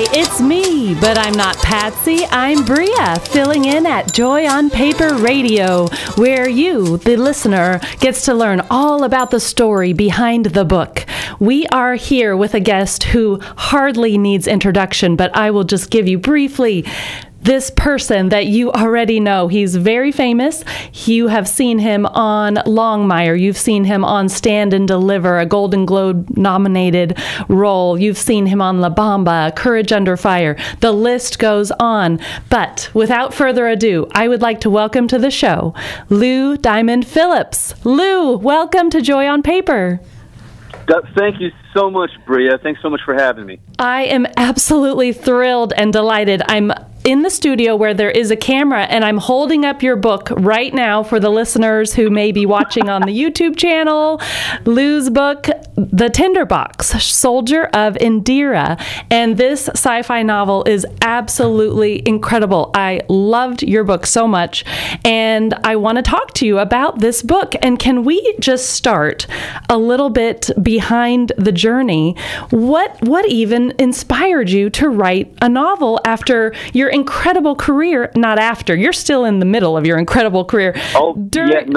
Hi, it's me, but I'm not Patsy. I'm Bria, filling in at Joy on Paper Radio, where you, the listener, gets to learn all about the story behind the book. We are here with a guest who hardly needs introduction, but I will just give you briefly this person that you already know. He's very famous. You have seen him on Longmire. You've seen him on Stand and Deliver, a Golden Globe nominated role. You've seen him on La Bamba, Courage Under Fire. The list goes on. But without further ado, I would like to welcome to the show Lou Diamond Phillips. Lou, welcome to Joy on Paper. Thank you so much, Bria. Thanks so much for having me. I am absolutely thrilled and delighted. I'm in the studio where there is a camera, and I'm holding up your book right now for the listeners who may be watching on the YouTube channel. Lou's book, The Tinderbox, Soldier of Indira. And this sci-fi novel is absolutely incredible. I loved your book so much, and I want to talk to you about this book. And can we just start a little bit behind the journey? What even inspired you to write a novel after your incredible career? Not after, you're still in the middle of your incredible career. I'm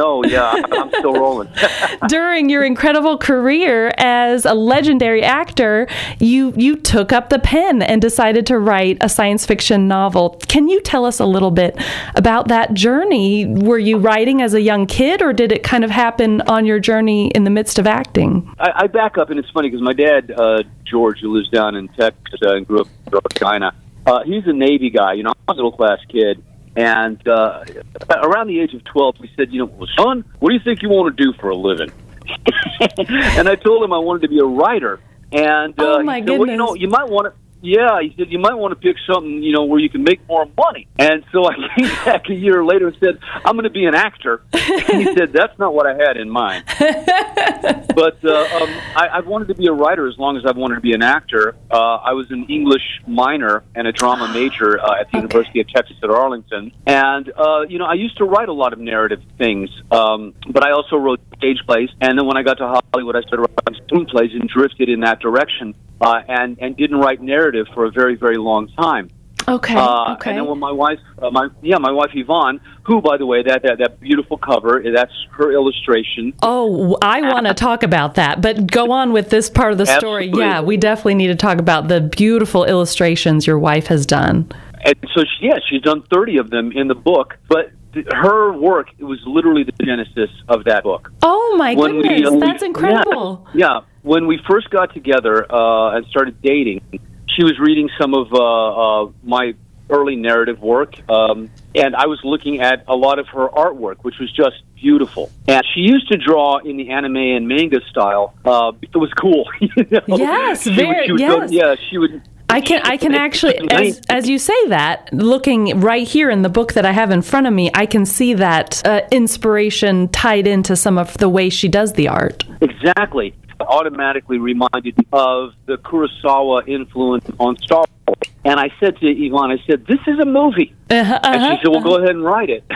still rolling. During your incredible career as a legendary actor, you took up the pen and decided to write a science fiction novel. Can you tell us a little bit about that journey? Were you writing as a young kid, or did it kind of happen on your journey in the midst of acting? I back up, and it's funny because my dad, George, who lives down in Texas and grew up in North Carolina, he's a Navy guy. I was a middle-class kid, and around the age of 12, he said, well, son, what do you think you want to do for a living? And I told him I wanted to be a writer. And oh, my he said, goodness. well, you might want to... Yeah, he said, you might want to pick something, where you can make more money. And so I came back a year later and said, I'm going to be an actor. And he said, that's not what I had in mind. But I wanted to be a writer as long as I wanted to be an actor. I was an English minor and a drama major at the University of Texas at Arlington. And, I used to write a lot of narrative things, but I also wrote stage plays. And then when I got to Hollywood, I started writing screenplays and drifted in that direction. And didn't write narrative for a very, very long time. Okay. And then when my wife, my wife Yvonne, who, by the way, that beautiful cover, that's her illustration. Oh, I want to talk about that, but go on with this part of the story. Absolutely. Yeah, we definitely need to talk about the beautiful illustrations your wife has done. And so, she's done 30 of them in the book, but her work was literally the genesis of that book. Oh, my goodness. That's incredible. Yeah. When we first got together and started dating, she was reading some of my early narrative work, and I was looking at a lot of her artwork, which was just beautiful. And she used to draw in the anime and manga style. It was cool. Yes, yes. She would... I can actually, as you say that, looking right here in the book that I have in front of me, I can see that inspiration tied into some of the way she does the art. Exactly. Automatically reminded me of the Kurosawa influence on Star Wars. And I said to Yvonne, this is a movie. And she said, well, go ahead and write it.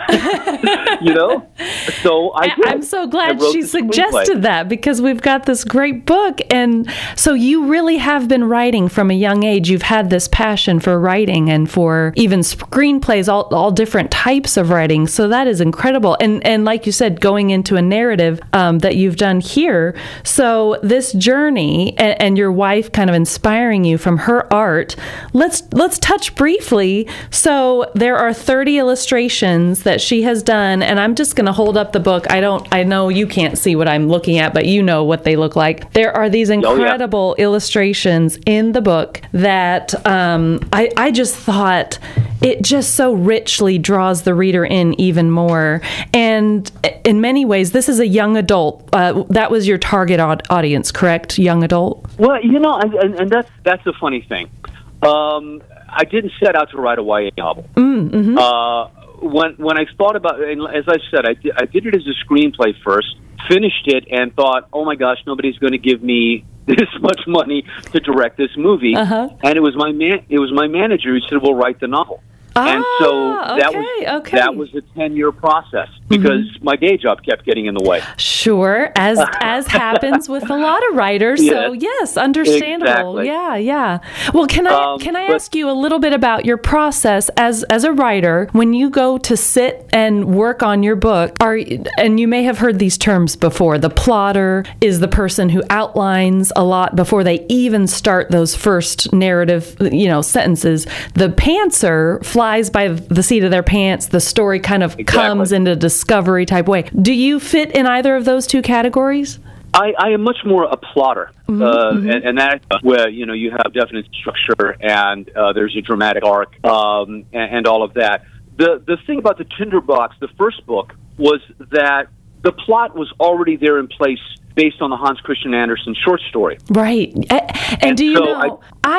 So I did. I'm so glad she suggested that, because we've got this great book. And so you really have been writing from a young age. You've had this passion for writing and for even screenplays, all different types of writing. So that is incredible. And like you said, going into a narrative that you've done here. So this journey and your wife kind of inspiring you from her art, let's touch briefly. So there are 30 illustrations that she has done, and I'm just going to hold up the book. I know you can't see what I'm looking at, but you know what they look like. There are these incredible illustrations in the book that I just thought it just so richly draws the reader in even more. And in many ways, this is a young adult. That was your target audience, correct? Young adult? Well, and that's the funny thing. I didn't set out to write a YA novel. Mm-hmm. When I thought about it, and as I said, I did it as a screenplay first, finished it, and thought, oh my gosh, nobody's going to give me this much money to direct this movie. And it was my manager who said, well, write the novel. And so that was a 10-year process because my day job kept getting in the way. Sure, as happens with a lot of writers. Yes, so yes, understandable. Exactly. Yeah. Well, can I ask you a little bit about your process as a writer when you go to sit and work on your book? And you may have heard these terms before. The plotter is the person who outlines a lot before they even start those first narrative, sentences. The pantser flies by the seat of their pants. The story kind of comes in a discovery type way. Do you fit in either of those two categories? I am much more a plotter, and that's where you have definite structure and there's a dramatic arc and all of that. The thing about the Tinderbox, the first book, was that the plot was already there in place based on the Hans Christian Andersen short story. Right. And do you know,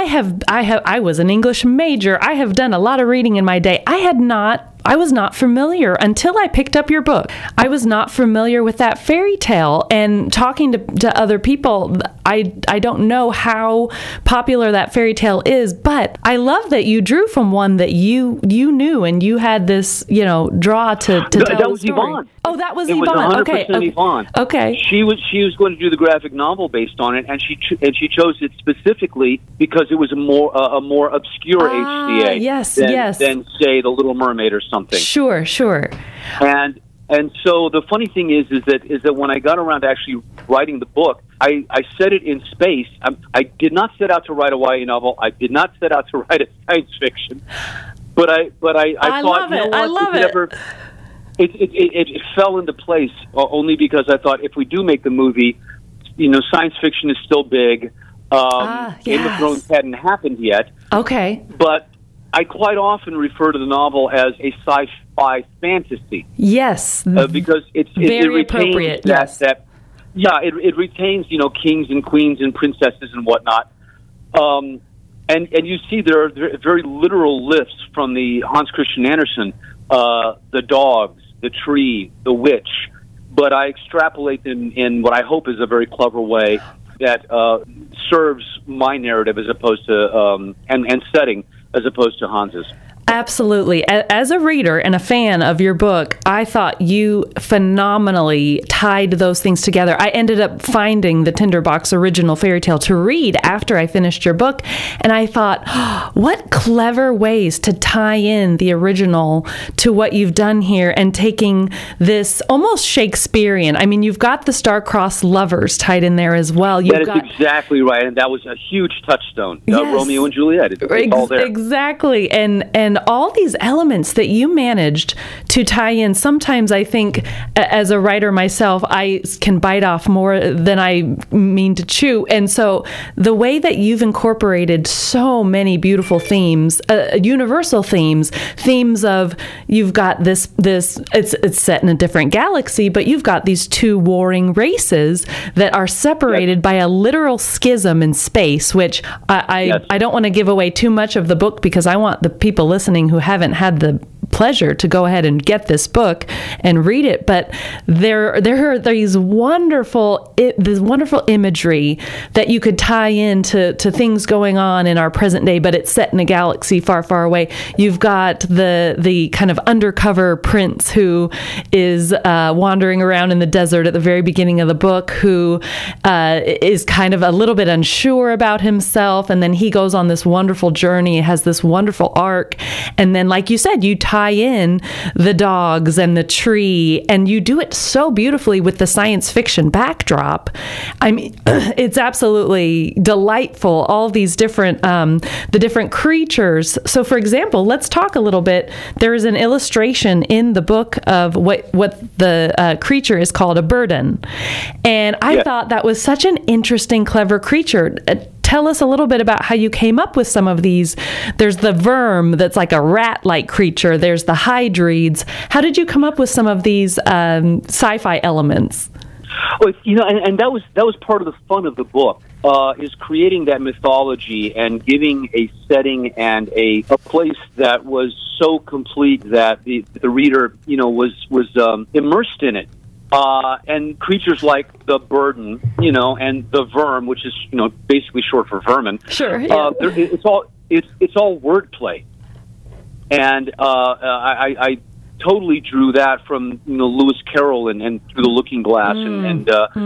I was an English major. I have done a lot of reading in my day. I was not familiar until I picked up your book. I was not familiar with that fairy tale, and talking to other people, I don't know how popular that fairy tale is, but I love that you drew from one that you knew and you had this, draw to tell that was the story. Yvonne. Oh, that was It Yvonne. was 100% Yvonne. Okay. She was going to do the graphic novel based on it, and she chose it specifically because it was a more obscure HCA than say The Little Mermaid or something. Sure. And so the funny thing is that when I got around to actually writing the book, I set it in space. I did not set out to write a YA novel. I did not set out to write a science fiction. But I thought, I love it. It fell into place only because I thought if we do make the movie, science fiction is still big. Game of Thrones hadn't happened yet. Okay. But I quite often refer to the novel as a sci-fi fantasy. Yes. Because it retains appropriate. It retains, kings and queens and princesses and whatnot. And you see there are very literal lifts from the Hans Christian Andersen, the dogs, the tree, the witch, but I extrapolate them in what I hope is a very clever way that serves my narrative as opposed to and setting as opposed to Hans's. Absolutely. As a reader and a fan of your book, I thought you phenomenally tied those things together. I ended up finding the Tinderbox original fairy tale to read after I finished your book, and I thought, what clever ways to tie in the original to what you've done here and taking this almost Shakespearean. I mean, you've got the star-crossed lovers tied in there as well. That is exactly right, and that was a huge touchstone. Yes. Romeo and Juliet. It's all there. Exactly, and all these elements that you managed to tie in. Sometimes I think, as a writer myself, I can bite off more than I mean to chew. And so the way that you've incorporated so many beautiful themes, universal themes of, you've got this it's set in a different galaxy, but you've got these two warring races that are separated by a literal schism in space, which I don't want to give away too much of the book because I want the people listening who haven't had the pleasure to go ahead and get this book and read it, but there are these wonderful imagery that you could tie into things going on in our present day, but it's set in a galaxy far, far away. You've got the kind of undercover prince who is wandering around in the desert at the very beginning of the book, who is kind of a little bit unsure about himself, and then he goes on this wonderful journey, has this wonderful arc, and then, like you said, you tie in the dogs and the tree, and you do it so beautifully with the science fiction backdrop. I mean, it's absolutely delightful, all these different the different creatures. So, for example, let's talk a little bit. There is an illustration in the book of what the creature is called, a burden, and I thought that was such an interesting, clever creature. Tell us a little bit about how you came up with some of these. There's the worm that's like a rat-like creature. There's the hydrides. How did you come up with some of these sci-fi elements? Well, and that was part of the fun of the book, is creating that mythology and giving a setting and a place that was so complete that the reader, was immersed in it. And creatures like the burden, and the verm, which is, basically short for vermin. Sure. Yeah. It's all wordplay. And I totally drew that from Lewis Carroll and Through the Looking Glass, and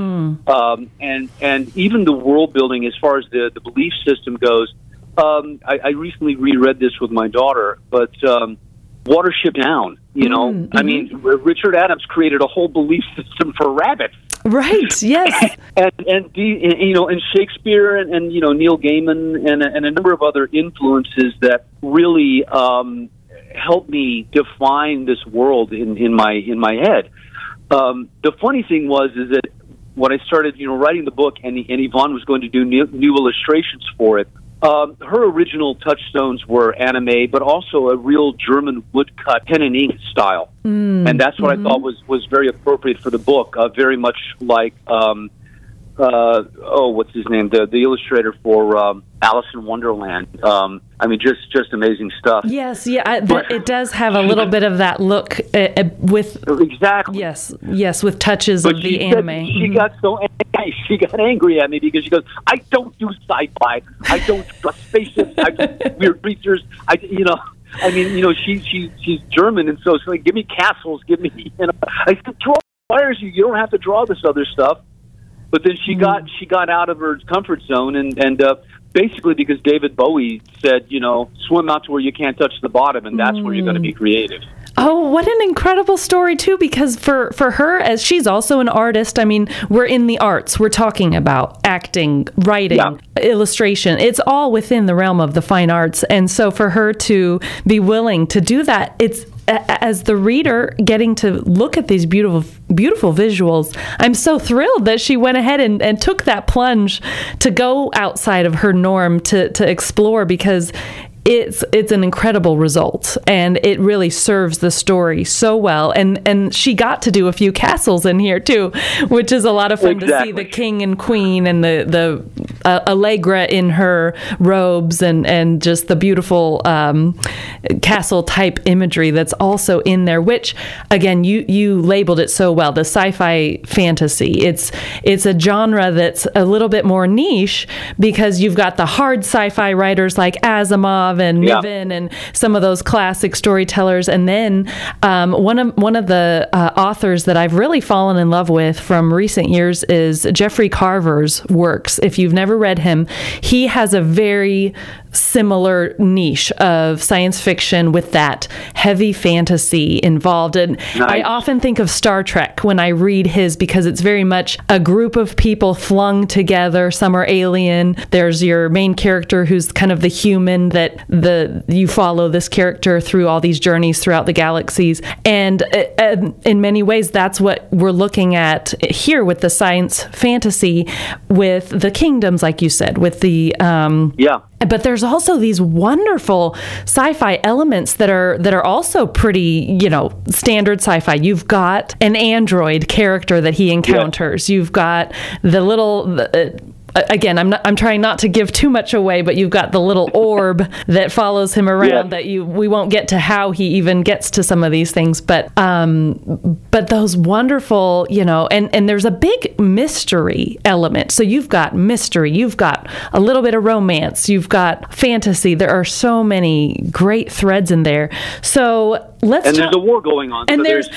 even the world building as far as the belief system goes. I recently reread this with my daughter, but Watership Down. I mean, Richard Adams created a whole belief system for rabbits. Right. Yes. and Shakespeare and Neil Gaiman and a number of other influences that really helped me define this world in my head. The funny thing is that when I started writing the book and Yvonne was going to do new illustrations for it, her original touchstones were anime, but also a real German woodcut pen and ink style, and that's what I thought was very appropriate for the book. Very much like what's his name? The illustrator for Alice in Wonderland. I mean, just amazing stuff. Yes, it does have a little bit of that look with exactly. Yes, with touches of the anime. She got so angry. She got angry at me because she goes, "I don't do sci-fi. I don't trust spaceships. I do weird creatures. She's German, and so she's like, give me castles, give me." I said, "Draw fires. You don't have to draw this other stuff." But then she got out of her comfort zone, and basically because David Bowie said, swim out to where you can't touch the bottom, and that's where you're going to be creative. Oh, what an incredible story, too, because for her, as she's also an artist, I mean, we're in the arts. We're talking about acting, writing, illustration. It's all within the realm of the fine arts. And so for her to be willing to do that, it's, as the reader, getting to look at these beautiful visuals, I'm so thrilled that she went ahead and took that plunge to go outside of her norm to explore, because it's an incredible result, and it really serves the story so well. And she got to do a few castles in here too, which is a lot of fun to see the king and queen and the Allegra in her robes and just the beautiful castle type imagery that's also in there. Which again, you labeled it so well, the sci-fi fantasy. It's a genre that's a little bit more niche because you've got the hard sci-fi writers like Asimov and Niven and some of those classic storytellers, and then one of the authors that I've really fallen in love with from recent years is Jeffrey Carver's works. If you've never read him, he has a very similar niche of science fiction with that heavy fantasy involved. And I often think of Star Trek when I read his, because it's very much a group of people flung together. Some are alien. There's your main character who's kind of the human that you follow this character through all these journeys throughout the galaxies. And in many ways, that's what we're looking at here with the science fantasy, with the kingdoms, like you said, with the But there's also these wonderful sci-fi elements that are also pretty, standard sci-fi. You've got an android character that he encounters. You've got the little again, I'm trying not to give too much away, but you've got the little orb that follows him around that we won't get to how he even gets to some of these things, but those wonderful, and there's a big mystery element. So you've got mystery, you've got a little bit of romance, you've got fantasy. There are so many great threads in there. So there's a war going on. And so there's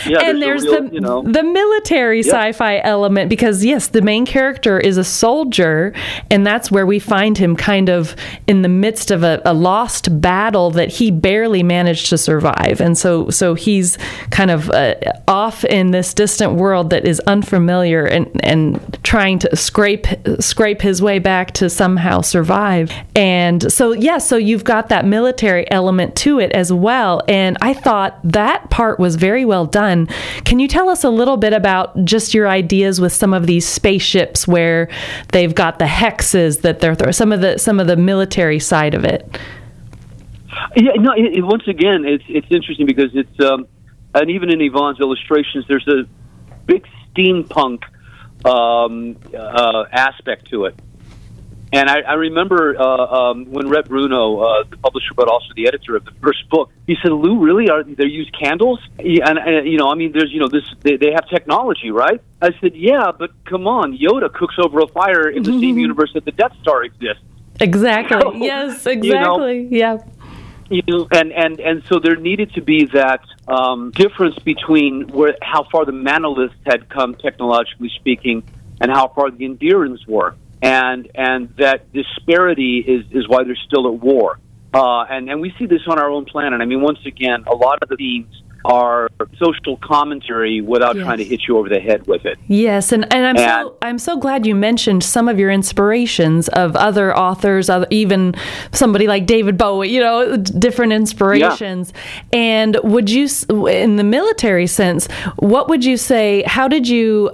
the military sci-fi element, because yes, the main character is a soldier, and that's where we find him kind of in the midst of a lost battle that he barely managed to survive. And so he's kind of off in this distant world that is unfamiliar and trying to scrape his way back to somehow survive. And so you've got that military element to it as well. And I thought that part was very well done. Can you tell us a little bit about just your ideas with some of these spaceships where they've got the hexes that they're some of the military side of it? Yeah, no. Once again, it's interesting because it's and even in Yvonne's illustrations, there's a big steampunk aspect to it. And I remember when Rhett Bruno, the publisher but also the editor of the first book, he said, "Lou, really? They use candles?" And there's they have technology, right? I said, "Yeah, but come on, Yoda cooks over a fire in the same universe that the Death Star exists." Exactly. So, yes, exactly. Yeah. And so there needed to be that difference between how far the Manolists had come technologically speaking, and how far the Enderans were, and that disparity is why they're still at war. And we see this on our own planet. I mean, once again, a lot of the themes are social commentary without trying to hit you over the head with it. Yes, and I'm so glad you mentioned some of your inspirations of other authors, even somebody like David Bowie, different inspirations. Yeah. And would you, in the military sense, what would you say, how did you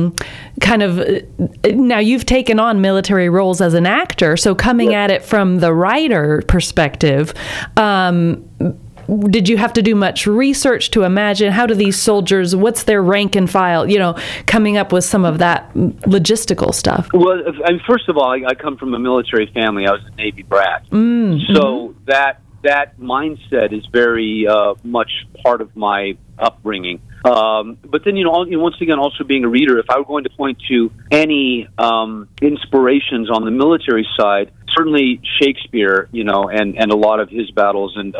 now you've taken on military roles as an actor, so coming at it from the writer perspective, did you have to do much research to imagine how do these soldiers, what's their rank and file, coming up with some of that logistical stuff? Well, first of all, I come from a military family. I was a Navy brat. So that mindset is very much part of my upbringing. But then, once again, also being a reader, if I were going to point to any inspirations on the military side, certainly Shakespeare, and a lot of his battles, and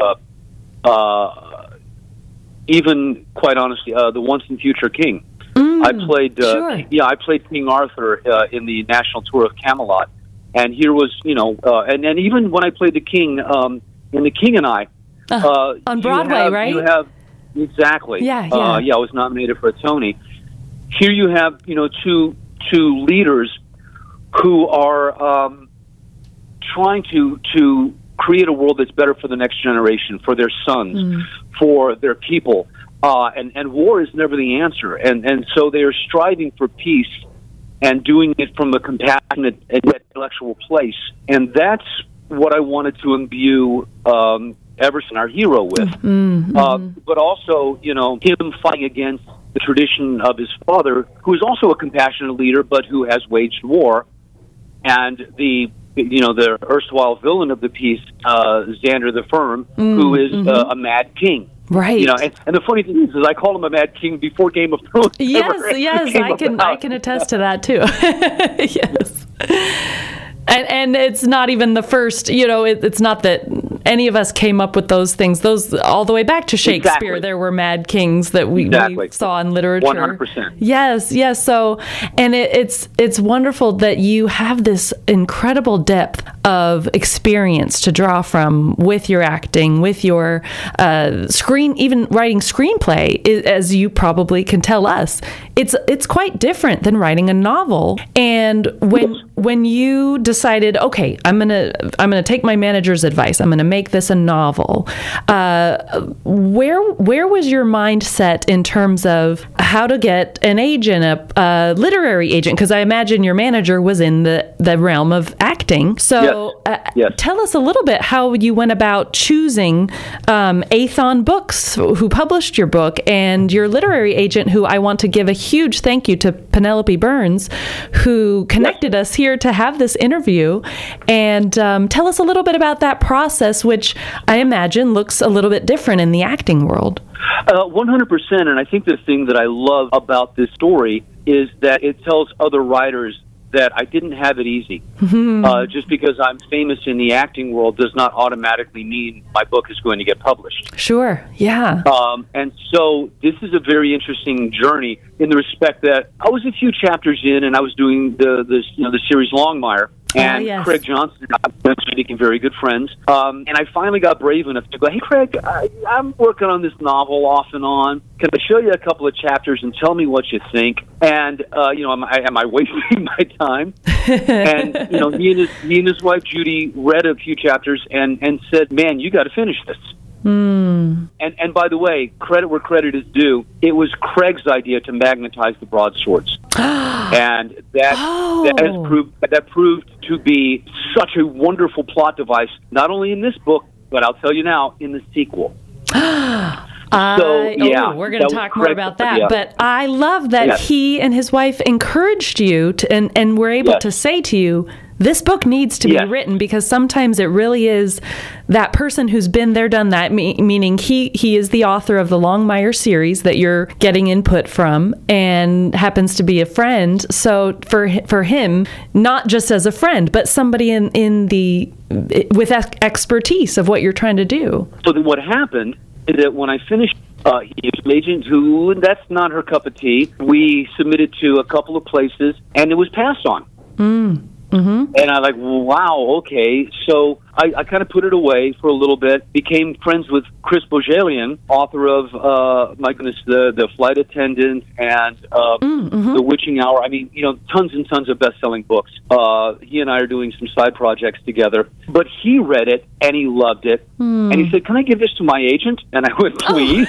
even, quite honestly, the Once and Future King. I played, I played King Arthur in the National Tour of Camelot, and here was, and even when I played the King in The King and I, on Broadway, right? You have exactly, I was nominated for a Tony. Here you have, two leaders who are trying to create a world that's better for the next generation, for their sons, for their people. And war is never the answer. And so they are striving for peace and doing it from a compassionate and intellectual place. And that's what I wanted to imbue Everson, our hero, with. But also, him fighting against the tradition of his father, who is also a compassionate leader, but who has waged war. And the erstwhile villain of the piece, Xander the Firm, who is a mad king. Right. And the funny thing is I call him a mad king before Game of Thrones. Yes, I can attest to that too. Yes. And it's not even the first, it's not that any of us came up with those things. Those all the way back to Shakespeare, exactly. There were mad kings that we saw in literature. 100%. Yes. So, and it's wonderful that you have this incredible depth of experience to draw from with your acting, with your even writing screenplay, as you probably can tell us. It's quite different than writing a novel. And when you decided, okay, I'm gonna take my manager's advice, I'm gonna make this a novel, where was your mindset in terms of how to get an agent, a literary agent? Because I imagine your manager was in the realm of acting. So yes. Tell us a little bit how you went about choosing Aethon Books, who published your book, and your literary agent, who I want to give a huge thank you to, Penelope Burns, who connected us here to have this interview. And tell us a little bit about that process, which I imagine looks a little bit different in the acting world. 100%. And I think the thing that I love about this story is that it tells other writers that I didn't have it easy. Just because I'm famous in the acting world does not automatically mean my book is going to get published. Sure, yeah. And so this is a very interesting journey in the respect that I was a few chapters in, and I was doing the series Longmire. And yes. Craig Johnson and I became very good friends. And I finally got brave enough to go, hey, Craig, I'm working on this novel off and on. Can I show you a couple of chapters and tell me what you think? And, am I wasting my time? And, he and his wife, Judy, read a few chapters and said, man, you got to finish this. And by the way, credit where credit is due, it was Craig's idea to magnetize the broadswords. And that proved to be such a wonderful plot device, not only in this book, but I'll tell you now, in the sequel. We're going to talk more about that. Yeah. But I love that he and his wife encouraged you to, and were able to say to you, this book needs to be written, because sometimes it really is that person who's been there, done that, meaning he is the author of the Longmire series that you're getting input from and happens to be a friend. So for him, not just as a friend, but somebody with expertise of what you're trying to do. So then what happened is that when I finished he was an agent who, that's not her cup of tea. We submitted to a couple of places, and it was passed on. Mm-hmm. And I wow, okay. So I kind of put it away for a little bit, became friends with Chris Bohjalian, author of, The Flight Attendant and The Witching Hour. I mean, tons and tons of best-selling books. He and I are doing some side projects together. But he read it, and he loved it. And he said, can I give this to my agent? And I went, please.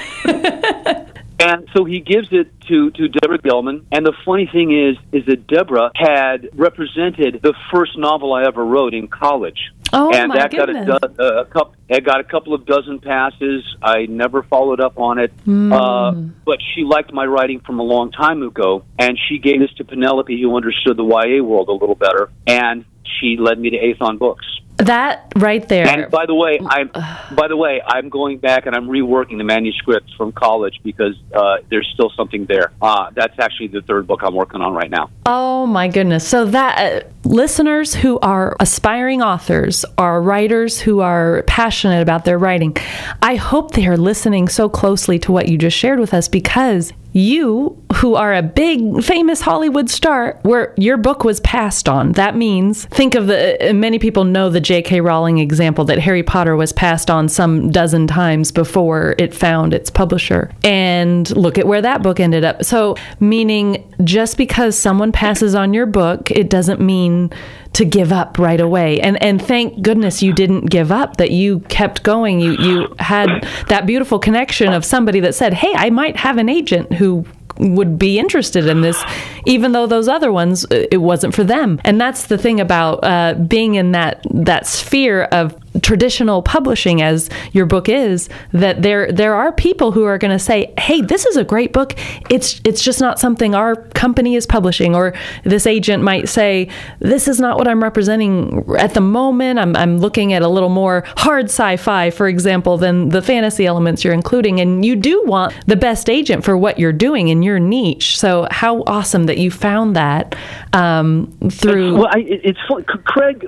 And so he gives it to Deborah Gelman. And the funny thing is that Deborah had represented the first novel I ever wrote in college. Oh, and my that goodness. got a couple of dozen passes. I never followed up on it. But she liked my writing from a long time ago. And she gave this to Penelope, who understood the YA world a little better. And she led me to Aethon Books. That right there. And by the way, I'm going back and I'm reworking the manuscripts from college because there's still something there. That's actually the third book I'm working on right now. Oh my goodness! So that listeners who are aspiring authors, are writers who are passionate about their writing, I hope they are listening so closely to what you just shared with us, because you, who are a big, famous Hollywood star, where your book was passed on. That means, think of many people know the J.K. Rowling example, that Harry Potter was passed on some dozen times before it found its publisher. And look at where that book ended up. So, meaning, just because someone passes on your book, it doesn't mean to give up right away. And thank goodness you didn't give up, that you kept going. You had that beautiful connection of somebody that said, hey, I might have an agent who would be interested in this, even though those other ones, it wasn't for them. And that's the thing about being in that sphere of traditional publishing, as your book is, that there are people who are going to say, hey, this is a great book. It's just not something our company is publishing. Or this agent might say, this is not what I'm representing at the moment. I'm looking at a little more hard sci-fi, for example, than the fantasy elements you're including. And you do want the best agent for what you're doing in your niche. So how awesome that you found that through... Well, it's fun. Craig,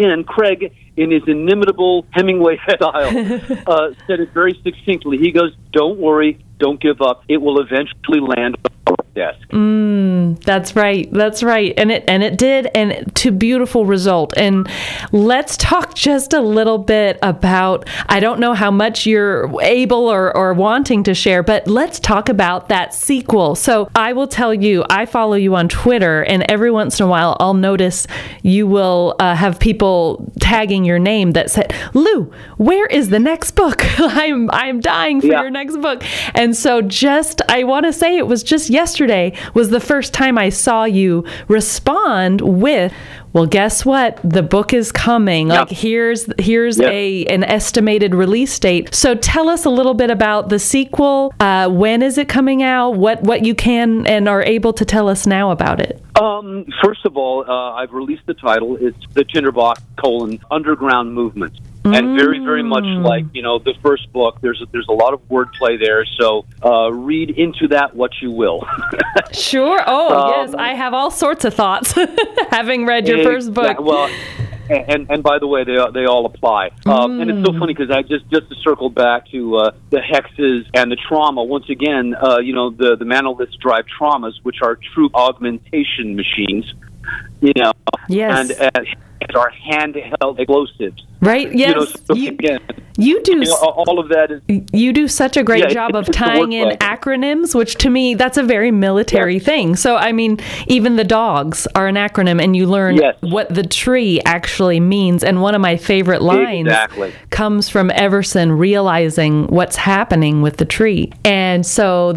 in his inimitable Hemingway style, said it very succinctly. He goes, don't worry, don't give up. It will eventually land on our desk. That's right. That's right. And it did, and to beautiful result. And let's talk just a little bit about, I don't know how much you're able or wanting to share, but let's talk about that sequel. So I will tell you, I follow you on Twitter, and every once in a while I'll notice you will have people tagging your name that said, Lou, where is the next book? I'm dying for your next book. And so I want to say it was just yesterday was the first time I saw you respond with, well, guess what? The book is coming. Like, here's an estimated release date. So tell us a little bit about the sequel. When is it coming out? What you can and are able to tell us now about it? First of all, I've released the title. It's The Tinderbox: Underground Movement. And very, very much like, the first book, there's a lot of wordplay there. So read into that what you will. Sure. Oh, yes. I have all sorts of thoughts having read your first book. Well, and by the way, they all apply. And it's so funny because I just to circle back to the hexes and the trauma. Once again, the manoliths drive traumas, which are true augmentation machines. Yes. And our handheld explosives. Right. Yes. You do all of that. You do such a great job of tying in acronyms, which to me, that's a very military thing. So, I mean, even the dogs are an acronym, and you learn what the tree actually means. And one of my favorite lines comes from Everson realizing what's happening with the tree. And so,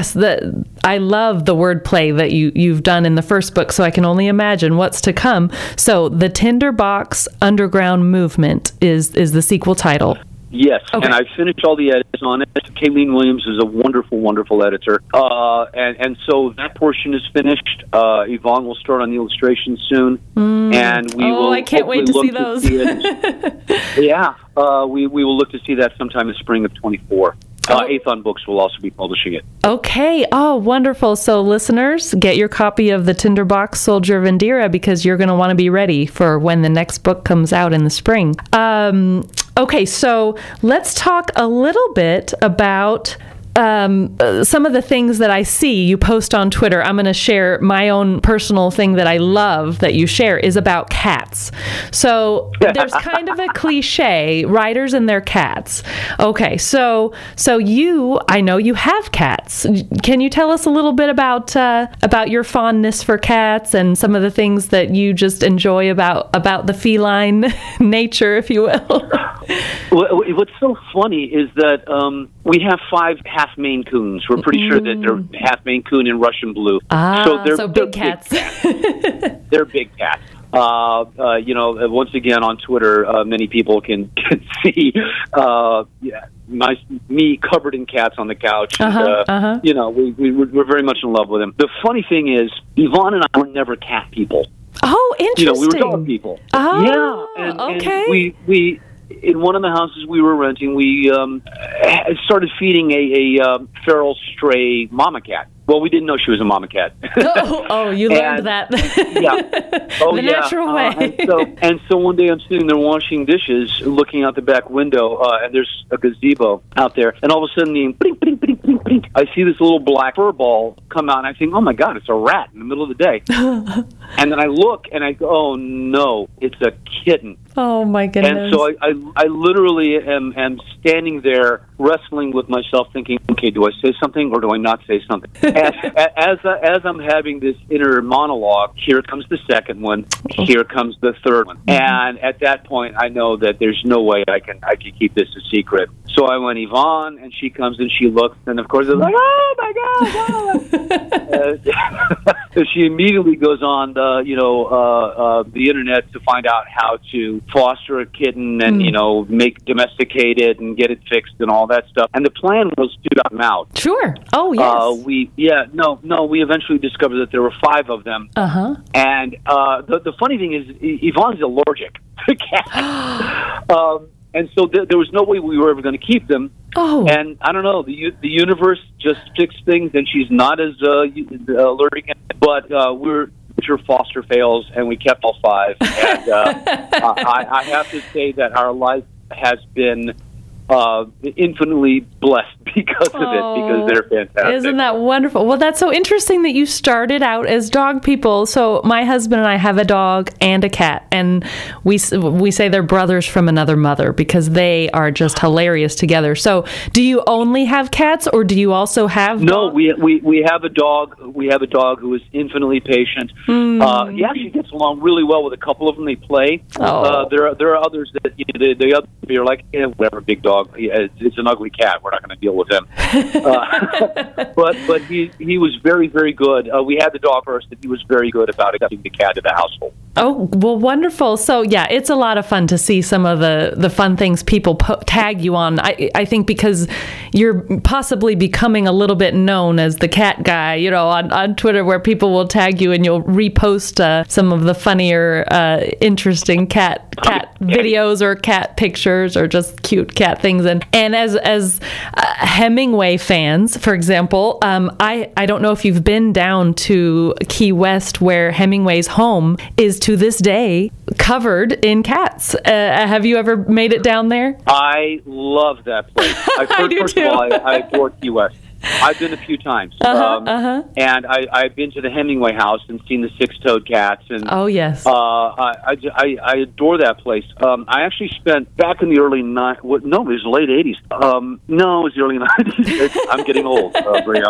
I love the wordplay that you've done in the first book, so I can only imagine what's to come. So, The Tinderbox: Underground Movement is the sequel title. Yes, Okay. and I finished all the edits on it. Kayleen Williams is a wonderful, wonderful editor. And so that portion is finished. Yvonne will start on the illustrations soon. And we will I can't wait to see look those. see it. Yeah, we will look to see that sometime in spring of 24. Aethon Books will also be publishing it. Okay. Oh, wonderful. So listeners, get your copy of The Tinderbox Soldier of Indira because you're going to want to be ready for when the next book comes out in the spring. Okay, so let's talk a little bit about some of the things that I see you post on Twitter. I'm going to share my own personal thing that I love that you share is about cats. So there's kind of a cliche, writers and their cats. Okay, so I know you have cats. Can you tell us a little bit about your fondness for cats and some of the things that you just enjoy about the feline nature, if you will? What's so funny is that we have 5 half Maine Coons. We're pretty sure that they're half Maine Coon and Russian Blue. So big cats. They're big cats. Once again on Twitter, many people can see me covered in cats on the couch. We're very much in love with them. The funny thing is, Yvonne and I were never cat people. Oh, interesting. We were dog people. Oh, and okay. we in one of the houses we were renting, we started feeding a feral stray mama cat. Well, we didn't know she was a mama cat. You learned that. Yeah. Oh, the natural way. And so one day I'm sitting there washing dishes, looking out the back window, and there's a gazebo out there, and all of a sudden, bling, bling, bling, bling, bling, I see this little black fur ball come out, and I think, oh my God, it's a rat in the middle of the day. And then I look, and I go, oh no, it's a kitten. Oh my goodness. And so I literally am standing there wrestling with myself, thinking, okay, do I say something or do I not say something? As I'm having this inner monologue, here comes the second one, here comes the third one, and at that point, I know that there's no way I can keep this a secret. So I went, Yvonne, and she comes and she looks, and of course it's like, oh my God! So she immediately goes on the internet to find out how to foster a kitten and domesticate it and get it fixed and all that stuff. And the plan was to adopt them out. Sure. Oh yes. We eventually discovered that there were 5 of them. And the funny thing is, Yvonne's allergic to cats. And so there was no way we were ever going to keep them. Oh. And I don't know, the universe just fixed things, and she's not as allergic. But we're sure foster fails, and we kept all 5. And I have to say that our life has been infinitely blessed because of it, because they're fantastic. Isn't that wonderful? Well, that's so interesting that you started out as dog people. So my husband and I have a dog and a cat, and we say they're brothers from another mother because they are just hilarious together. So do you only have cats, or do you also have No, we have a dog. We have a dog who is infinitely patient. He actually gets along really well with a couple of them. They play. There are others that the other you're like, whatever, big dog. It's an ugly cat. We're not going to deal with him. But he was very, very good. We had the dog first, and he was very good about accepting the cat to the household. Oh, well, wonderful. So, yeah, it's a lot of fun to see some of the fun things people tag you on. I think because you're possibly becoming a little bit known as the cat guy, on Twitter, where people will tag you and you'll repost some of the funnier, interesting cat videos or cat pictures or just cute cat things. And as Hemingway fans, for example, I don't know if you've been down to Key West, where Hemingway's home is to this day covered in cats. Have you ever made it down there? I love that place. First of all, I adore Key West. I've been a few times, and I've been to the Hemingway house and seen the six-toed cats. And oh yes, I adore that place. I actually spent back in the early it was the late '80s. No, it was the early '90s. I'm getting old, Bria.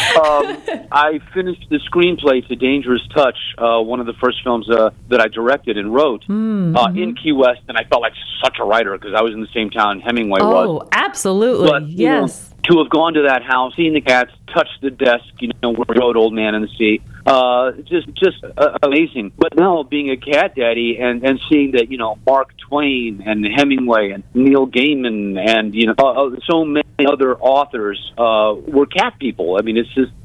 I finished the screenplay to Dangerous Touch, one of the first films that I directed and wrote in Key West, and I felt like such a writer because I was in the same town Hemingway was. Oh, absolutely, but, yes. To have gone to that house, seen the cats, touched the desk, where we wrote Old Man in the Sea, just amazing. But now being a cat daddy and seeing that, Mark Twain and Hemingway and Neil Gaiman and, so many other authors were cat people. I mean, it's just,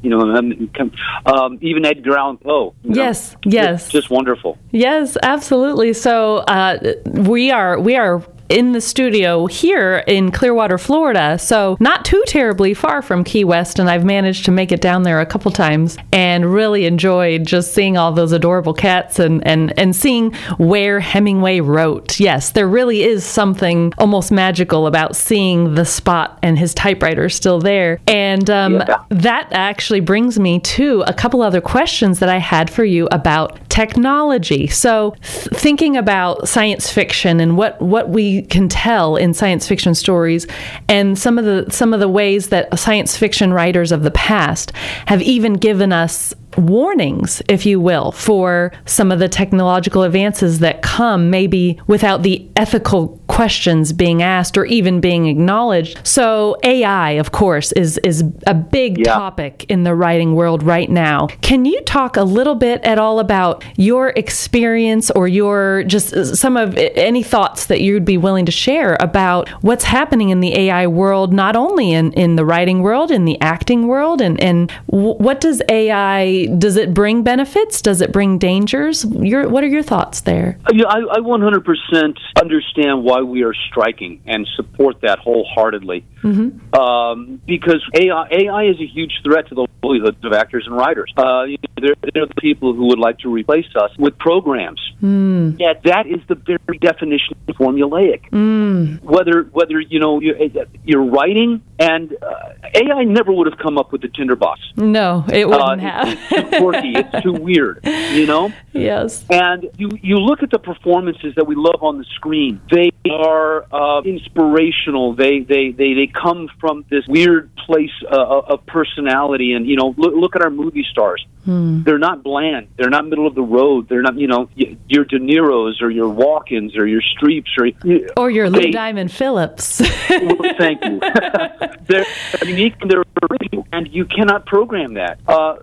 even Edgar Allan Poe. Yes. Just wonderful. Yes, absolutely. So we are in the studio here in Clearwater, Florida, so not too terribly far from Key West, and I've managed to make it down there a couple times and really enjoyed just seeing all those adorable cats and seeing where Hemingway wrote. Yes, there really is something almost magical about seeing the spot and his typewriter still there. And that actually brings me to a couple other questions that I had for you about technology. So thinking about science fiction and what we can tell in science fiction stories, and some of the ways that science fiction writers of the past have even given us warnings, if you will, for some of the technological advances that come maybe without the ethical questions being asked or even being acknowledged. So AI, of course, is a big topic in the writing world right now. Can you talk a little bit at all about your experience or your just some of any thoughts that you'd be willing to share about what's happening in the AI world, not only in the writing world, in the acting world, and what does AI, does it bring benefits? Does it bring dangers? What are your thoughts there? I 100% understand why we are striking and support that wholeheartedly. Mm-hmm. Because AI is a huge threat to the livelihoods of actors and writers. They're the people who would like to replace us with programs. Yet that is the very definition of formulaic. Whether you're writing, and AI never would have come up with the tinderbox. No, it wouldn't have. It's too quirky. It's too weird. Yes. And you look at the performances that we love on the screen. They are inspirational. They come from this weird place of personality. And look at our movie stars. They're not bland. They're not middle of the road. They're not your De Niro's or your Walkens or your Streeps or your Lou Diamond Phillips. Well, thank you. They're unique and they're original, and you cannot program that.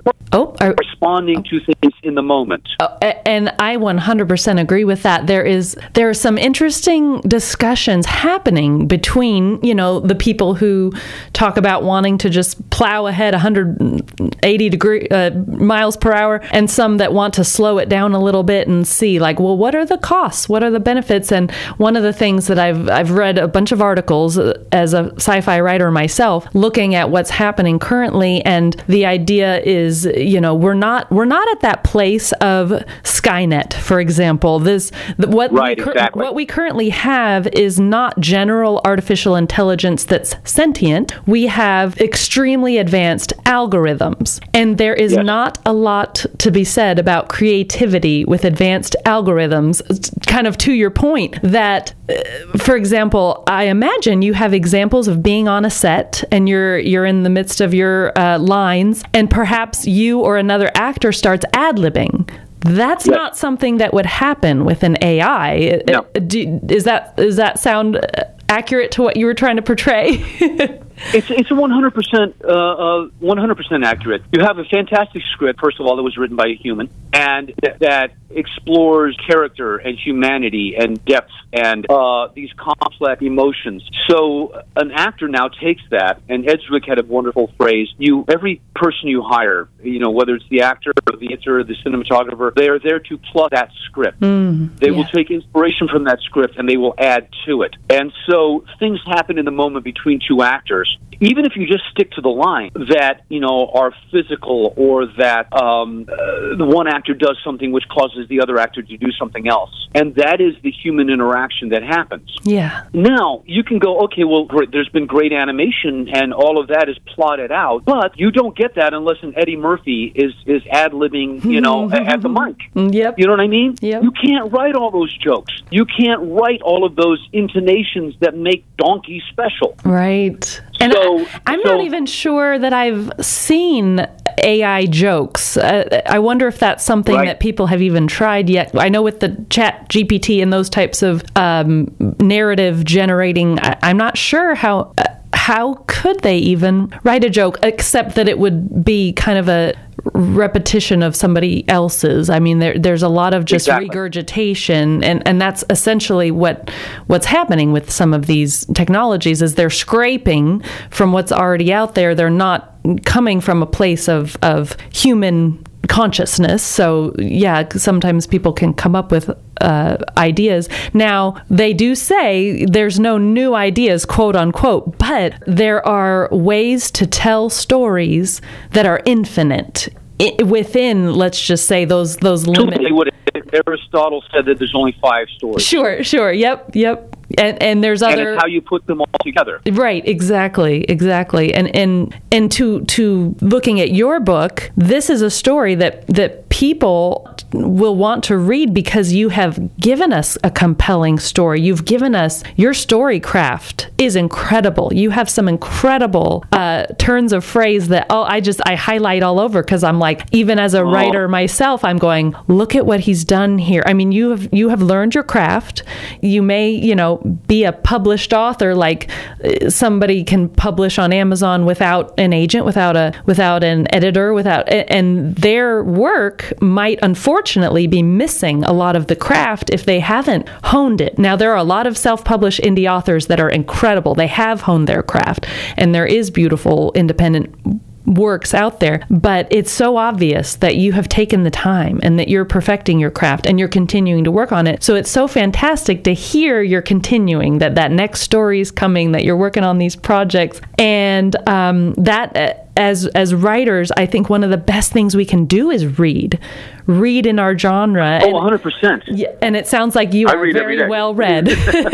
Responding to things in the moment. And I 100% agree with that. There are some interesting discussions happening between, the people who talk about wanting to just plow ahead 180 miles per hour, and some that want to slow it down a little bit and see, what are the costs? What are the benefits? And one of the things that I've read a bunch of articles as a sci-fi writer myself, looking at what's happening currently, and the idea is, we're not at that place of Skynet, for example. What we currently have is not general artificial intelligence that's sentient. We have extremely advanced algorithms, and there is not a lot to be said about creativity with advanced algorithms. Kind of to your point that, for example, I imagine you have examples of being on a set and you're in the midst of your lines, and perhaps you or another actor starts ad-libbing. That's not something that would happen with an AI. No. Does that sound accurate to what you were trying to portray? It's 100% accurate. You have a fantastic script, first of all, that was written by a human, and that explores character and humanity and depth and these complex emotions. So an actor now takes that, and Ed Zwick had a wonderful phrase, every person you hire, whether it's the actor or the editor or the cinematographer, they are there to plug that script. They will take inspiration from that script and they will add to it. And so things happen in the moment between two actors, even if you just stick to the line that, are physical, or that the one actor does something which causes the other actor to do something else. And that is the human interaction that happens. Yeah. Now, you can go, okay, well, great, there's been great animation and all of that is plotted out, but you don't get that unless an Eddie Murphy is ad-libbing, at the mic. Yep. You know what I mean? Yep. You can't write all those jokes. You can't write all of those intonations that make Donkey special. Right. And I'm not even sure that I've seen AI jokes. I wonder if that's something that people have even tried yet. I know with the Chat GPT and those types of narrative generating, I'm not sure how how could they even write a joke except that it would be kind of a repetition of somebody else's? I mean, there's a lot of just regurgitation, and that's essentially what's happening with some of these technologies is they're scraping from what's already out there. They're not coming from a place of human consciousness. So yeah, sometimes people can come up with ideas. Now, they do say there's no new ideas, quote unquote, but there are ways to tell stories that are infinite within, let's just say, those limits. Aristotle said that there's only 5 stories. Sure. Yep. And there's other. And it's how you put them all together. Right. Exactly. And to looking at your book, this is a story that people will want to read because you have given us a compelling story. You've given us your story craft is incredible. You have some incredible turns of phrase that I highlight all over because I'm like, even as a writer myself, I'm going, look at what he's done here. I mean, you have learned your craft. You may, be a published author, like somebody can publish on Amazon without an agent, without an editor, and their work might unfortunately be missing a lot of the craft if they haven't honed it. Now, there are a lot of self-published indie authors that are incredible. They have honed their craft, and there is beautiful independent works out there, but it's so obvious that you have taken the time and that you're perfecting your craft and you're continuing to work on it. So it's so fantastic to hear you're continuing, that next story is coming, that you're working on these projects, and that as writers, I think one of the best things we can do is read in our genre. 100%. And it sounds like you are very well read.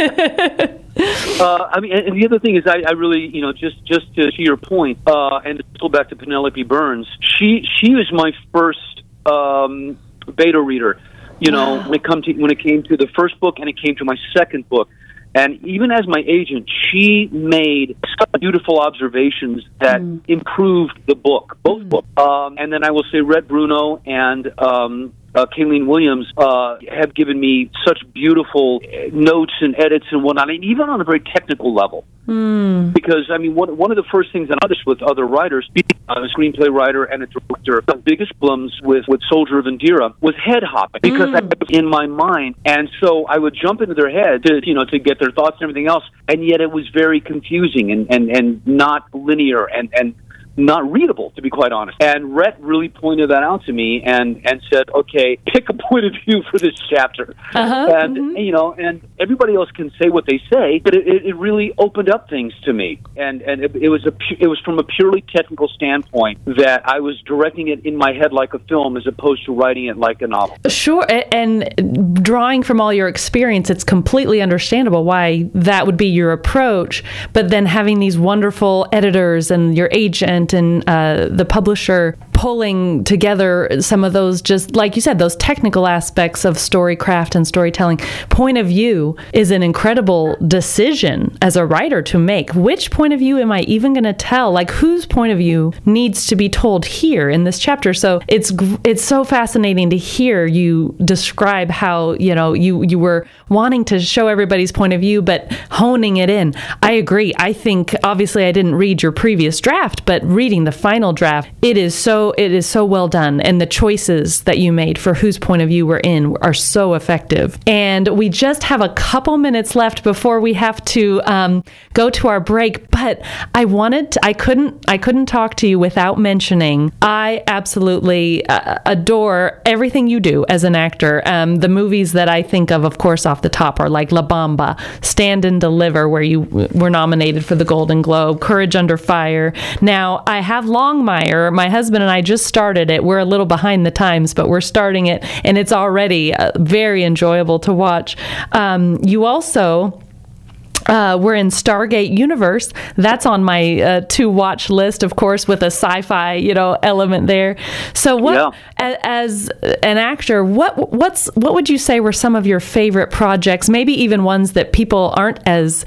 And the other thing is, I really, just to your point, and to go back to Penelope Burns, she was my first beta reader. Wow. when it came to the first book and it came to my second book. And even as my agent, she made some beautiful observations that improved the book, both books. And then I will say Rhett Bruno and Kayleen Williams have given me such beautiful notes and edits and whatnot, and even on a very technical level. Because, one of the first things I noticed with other writers, being a screenplay writer and a director, the biggest problems with Soldier of Indira was head hopping, because I was in my mind, and so I would jump into their head to get their thoughts and everything else, and yet it was very confusing and not linear and not readable, to be quite honest. And Rhett really pointed that out to me and said, okay, pick a point of view for this chapter. And everybody else can say what they say, but it really opened up things to me. And it was from a purely technical standpoint that I was directing it in my head like a film as opposed to writing it like a novel. Sure. And drawing from all your experience, it's completely understandable why that would be your approach. But then having these wonderful editors and your agent and the publisher pulling together some of those, just like you said, those technical aspects of storycraft and storytelling. Point of view is an incredible decision as a writer to make. Which point of view am I even going to tell? Like, whose point of view needs to be told here in this chapter? So it's so fascinating to hear you describe how, you were wanting to show everybody's point of view, but honing it in. I agree. I think, obviously, I didn't read your previous draft, but reading the final draft, it is so well done, and the choices that you made for whose point of view we're in are so effective. And we just have a couple minutes left before we have to go to our break, but I couldn't talk to you without mentioning, I absolutely adore everything you do as an actor. The movies that I think of course, off the top are like La Bamba, Stand and Deliver, where you were nominated for the Golden Globe, Courage Under Fire. Now, I have Longmire. My husband and I just started it. We're a little behind the times, but we're starting it, and it's already very enjoyable to watch. You also We're in Stargate Universe. That's on my to-watch list, of course, with a sci-fi, element there. So, as an actor, what would you say were some of your favorite projects? Maybe even ones that people aren't as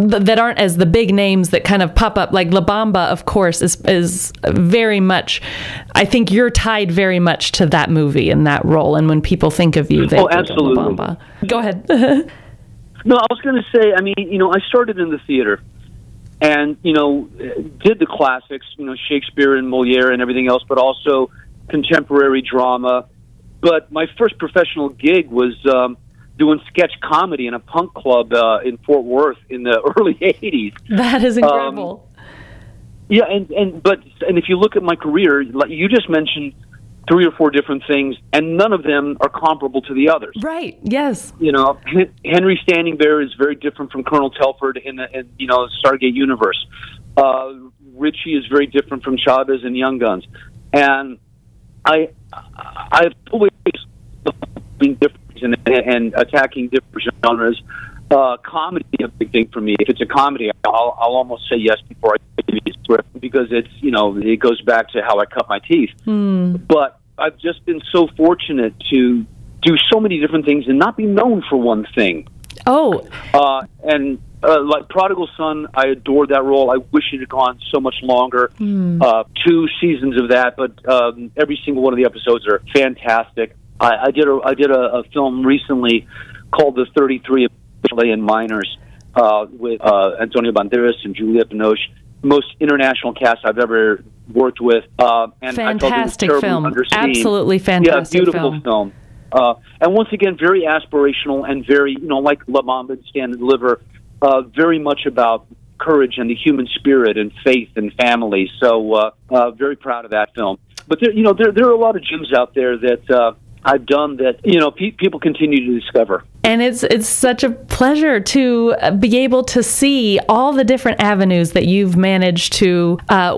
the big names that kind of pop up. Like La Bamba, of course, is very much. I think you're tied very much to that movie and that role. And when people think of you, they think absolutely. of La Bamba. Go ahead. No, I was going to say, I started in the theater, and, did the classics, Shakespeare and Moliere and everything else, but also contemporary drama. But my first professional gig was doing sketch comedy in a punk club in Fort Worth in the early 80s. That is incredible. Yeah, and if you look at my career, like you just mentioned 3 or 4 different things, and none of them are comparable to the others. Right, yes. Henry Standing Bear is very different from Colonel Telford in Stargate universe. Richie is very different from Chavez and Young Guns. And I've always been different and attacking different genres. Comedy is a big thing for me. If it's a comedy, I'll almost say yes before I give you a script, because it's, it goes back to how I cut my teeth. But I've just been so fortunate to do so many different things and not be known for one thing. Oh. Like Prodigal Son, I adored that role. I wish it had gone so much longer. 2 seasons of that, but every single one of the episodes are fantastic. I did a film recently called The 33 Chilean Miners with Antonio Banderas and Juliette Binoche. Most international cast I've ever worked with. And fantastic I film. Underseen. Absolutely fantastic beautiful film. And once again, very aspirational and very, like La Bamba and Stand and Deliver, very much about courage and the human spirit and faith and family. So very proud of that film. But there are a lot of gems out there that I've done that people continue to discover. And it's such a pleasure to be able to see all the different avenues that you've managed to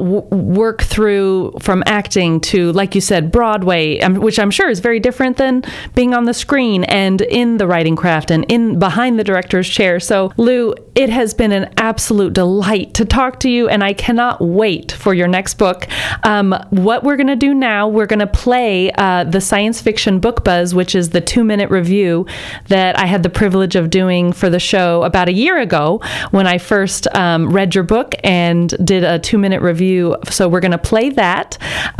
work through, from acting to, like you said, Broadway, which I'm sure is very different than being on the screen and in the writing craft and in behind the director's chair. So, Lou, it has been an absolute delight to talk to you, and I cannot wait for your next book. What we're going to do now, we're going to play the Science Fiction Book Buzz, which is the 2-minute review that I had the privilege of doing for the show about a year ago when I first read your book and did a 2-minute review. So we're going to play that,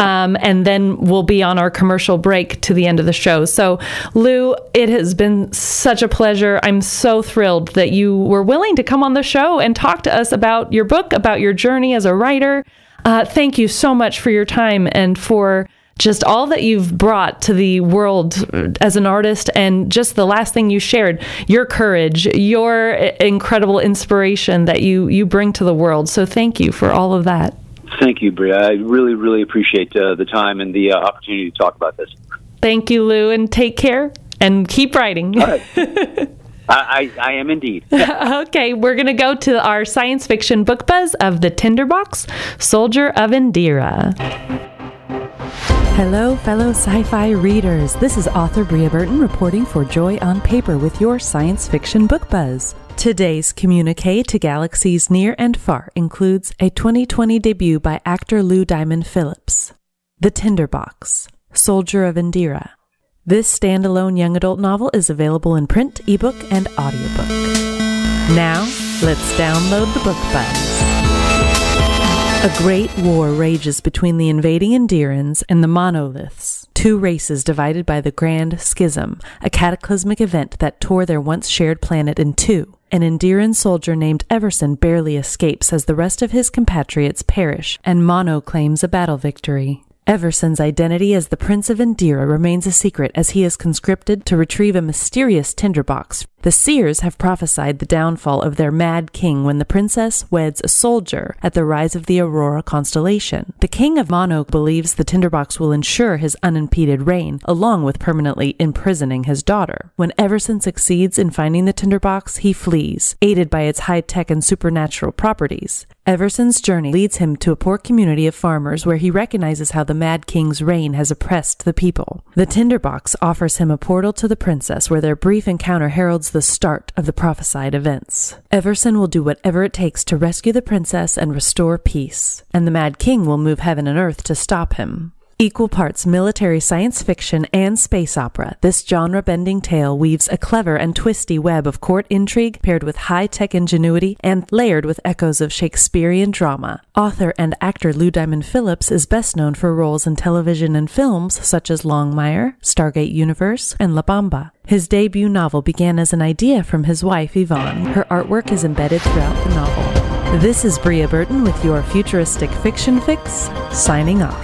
and then we'll be on our commercial break to the end of the show. So, Lou, it has been such a pleasure. I'm so thrilled that you were willing to come on the show and talk to us about your book, about your journey as a writer. Thank you so much for your time and for just all that you've brought to the world as an artist, and just the last thing you shared, your courage, your incredible inspiration that you bring to the world. So thank you for all of that. Thank you, Bria. I really, really appreciate the time and the opportunity to talk about this. Thank you, Lou, and take care and keep writing. All right. I am indeed. Okay, we're going to go to our science fiction book buzz of The Tinderbox, Soldier of Indira. Hello, fellow sci-fi readers. This is author Bria Burton reporting for Joy on Paper with your science fiction book buzz. Today's communique to galaxies near and far includes a 2020 debut by actor Lou Diamond Phillips, The Tinderbox, Soldier of Indira. This standalone young adult novel is available in print, ebook, and audiobook. Now, let's download the book buzz. A great war rages between the invading Indirans and the Monoliths, 2 races divided by the Grand Schism, a cataclysmic event that tore their once shared planet in 2. An Indiran soldier named Everson barely escapes as the rest of his compatriots perish, and Mono claims a battle victory. Everson's identity as the Prince of Indira remains a secret as he is conscripted to retrieve a mysterious tinderbox. The seers have prophesied the downfall of their mad king when the princess weds a soldier at the rise of the Aurora constellation. The king of Mono believes the tinderbox will ensure his unimpeded reign, along with permanently imprisoning his daughter. When Everson succeeds in finding the tinderbox, he flees, aided by its high-tech and supernatural properties. Everson's journey leads him to a poor community of farmers where he recognizes how the Mad King's reign has oppressed the people. The tinderbox offers him a portal to the princess where their brief encounter heralds the start of the prophesied events. Everson will do whatever it takes to rescue the princess and restore peace, and the Mad King will move heaven and earth to stop him. Equal parts military science fiction and space opera, this genre-bending tale weaves a clever and twisty web of court intrigue paired with high-tech ingenuity and layered with echoes of Shakespearean drama. Author and actor Lou Diamond Phillips is best known for roles in television and films such as Longmire, Stargate Universe, and La Bamba. His debut novel began as an idea from his wife, Yvonne. Her artwork is embedded throughout the novel. This is Bria Burton with your Futuristic Fiction Fix, signing off.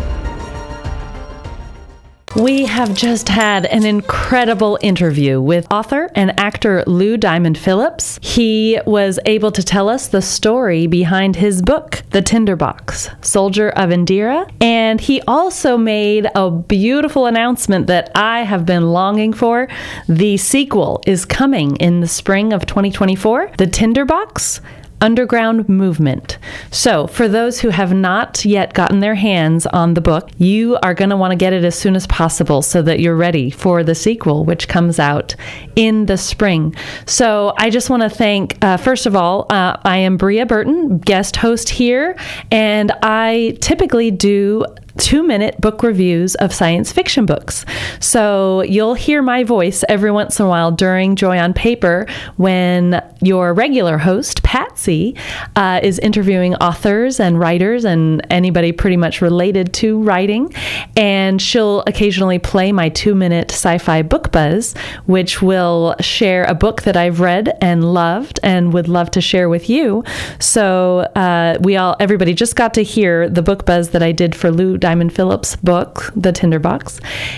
We have just had an incredible interview with author and actor Lou Diamond Phillips. He was able to tell us the story behind his book, The Tinderbox, Soldier of Indira. And he also made a beautiful announcement that I have been longing for. The sequel is coming in the spring of 2024, The Tinderbox, Underground Movement. So for those who have not yet gotten their hands on the book, you are going to want to get it as soon as possible so that you're ready for the sequel, which comes out in the spring. So I just want to thank, first of all, I am Bria Burton, guest host here, and I typically do 2-minute book reviews of science fiction books. So you'll hear my voice every once in a while during Joy on Paper when your regular host, Patsy, is interviewing authors and writers and anybody pretty much related to writing. And she'll occasionally play my 2-minute sci-fi book buzz, which will share a book that I've read and loved and would love to share with you. So everybody just got to hear the book buzz that I did for Lou Diamond Phillips' book, The Tinderbox.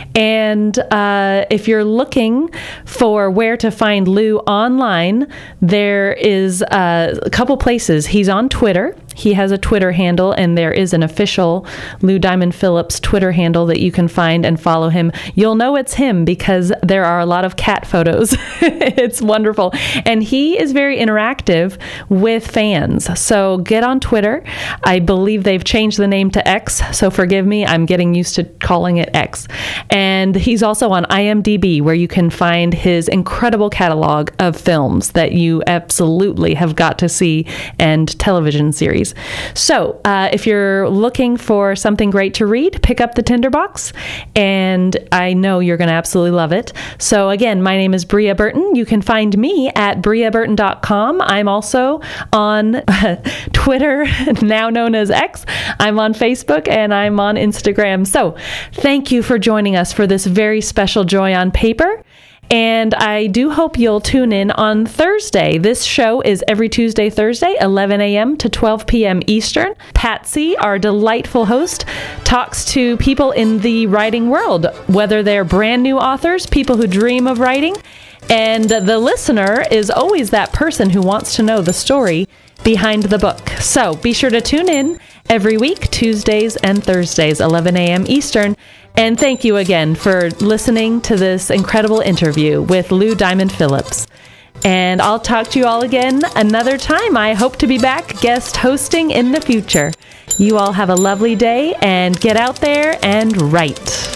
And if you're looking for where to find Lou online, there is a couple places. He's on Twitter. He has a Twitter handle, and there is an official Lou Diamond Phillips Twitter handle that you can find and follow him. You'll know it's him because there are a lot of cat photos. It's wonderful. And he is very interactive with fans. So get on Twitter. I believe they've changed the name to X, so forgive me. I'm getting used to calling it X. And he's also on IMDb, where you can find his incredible catalog of films that you absolutely have got to see and television series. So if you're looking for something great to read, pick up The Tinderbox, and I know you're going to absolutely love it. So again, my name is Bria Burton. You can find me at briaburton.com. I'm also on Twitter, now known as X. I'm on Facebook, and I'm on Instagram. So thank you for joining us for this very special Joy on Paper. And I do hope you'll tune in on Thursday. This show is every Tuesday, Thursday, 11 a.m. to 12 p.m. Eastern. Patsy, our delightful host, talks to people in the writing world, whether they're brand new authors, people who dream of writing, and the listener is always that person who wants to know the story behind the book. So be sure to tune in every week, Tuesdays and Thursdays, 11 a.m. Eastern. And thank you again for listening to this incredible interview with Lou Diamond Phillips. And I'll talk to you all again another time. I hope to be back guest hosting in the future. You all have a lovely day and get out there and write.